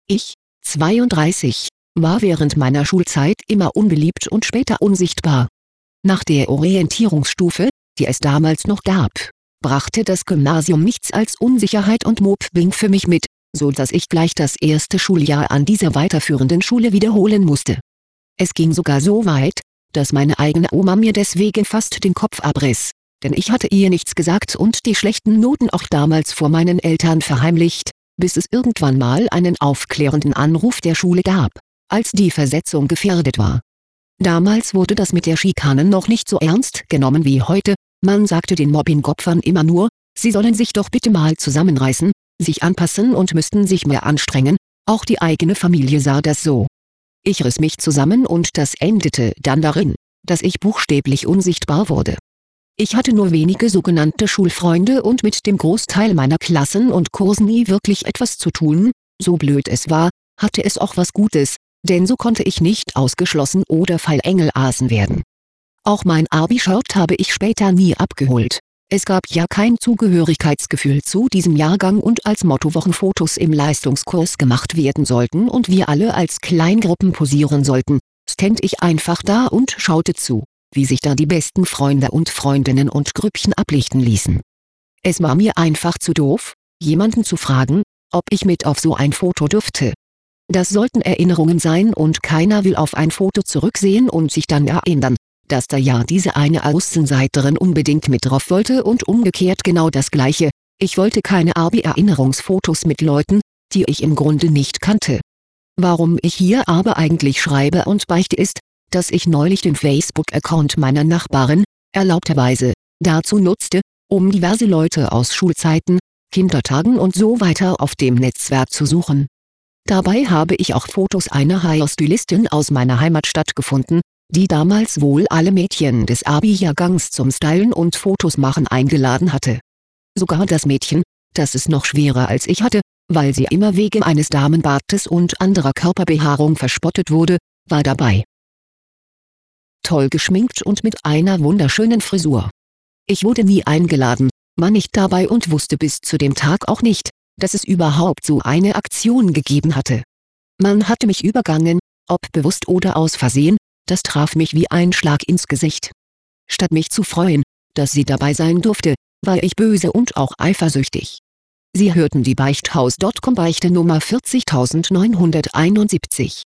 Ich, 32, war während meiner Schulzeit immer unbeliebt und später unsichtbar. Nach der Orientierungsstufe, die es damals noch gab, brachte das Gymnasium nichts als Unsicherheit und Mobbing für mich mit, so dass ich gleich das erste Schuljahr an dieser weiterführenden Schule wiederholen musste. Es ging sogar so weit, dass meine eigene Oma mir deswegen fast den Kopf abriss, denn ich hatte ihr nichts gesagt und die schlechten Noten auch damals vor meinen Eltern verheimlicht, bis es irgendwann mal einen aufklärenden Anruf der Schule gab, als die Versetzung gefährdet war. Damals wurde das mit der Schikane noch nicht so ernst genommen wie heute, man sagte den Mobbing-Opfern immer nur, sie sollen sich doch bitte mal zusammenreißen, sich anpassen und müssten sich mehr anstrengen, auch die eigene Familie sah das so. Ich riss mich zusammen und das endete dann darin, dass ich buchstäblich unsichtbar wurde. Ich hatte nur wenige sogenannte Schulfreunde und mit dem Großteil meiner Klassen und Kursen nie wirklich etwas zu tun, so blöd es war, hatte es auch was Gutes, denn so konnte ich nicht ausgeschlossen oder Fallengelasen werden. Auch mein Abi-Shirt habe ich später nie abgeholt. Es gab ja kein Zugehörigkeitsgefühl zu diesem Jahrgang und als Mottowochenfotos im Leistungskurs gemacht werden sollten und wir alle als Kleingruppen posieren sollten, stand ich einfach da und schaute zu, wie sich da die besten Freunde und Freundinnen und Grüppchen ablichten ließen. Es war mir einfach zu doof, jemanden zu fragen, ob ich mit auf so ein Foto dürfte. Das sollten Erinnerungen sein und keiner will auf ein Foto zurücksehen und sich dann erinnern, dass da ja diese eine Außenseiterin unbedingt mit drauf wollte und umgekehrt genau das Gleiche, ich wollte keine Abi-Erinnerungsfotos mit Leuten, die ich im Grunde nicht kannte. Warum ich hier aber eigentlich schreibe und beichte ist, dass ich neulich den Facebook-Account meiner Nachbarin, erlaubterweise, dazu nutzte, um diverse Leute aus Schulzeiten, Kindertagen und so weiter auf dem Netzwerk zu suchen. Dabei habe ich auch Fotos einer Hairstylistin aus meiner Heimatstadt gefunden, die damals wohl alle Mädchen des Abi-Jahrgangs zum Stylen und Fotos machen eingeladen hatte. Sogar das Mädchen, das es noch schwerer als ich hatte, weil sie immer wegen eines Damenbartes und anderer Körperbehaarung verspottet wurde, war dabei. Toll geschminkt und mit einer wunderschönen Frisur. Ich wurde nie eingeladen, war nicht dabei und wusste bis zu dem Tag auch nicht, dass es überhaupt so eine Aktion gegeben hatte. Man hatte mich übergangen, ob bewusst oder aus Versehen, das traf mich wie ein Schlag ins Gesicht. Statt mich zu freuen, dass sie dabei sein durfte, war ich böse und auch eifersüchtig. Sie hörten die Beichthaus.com Beichte Nummer 40971.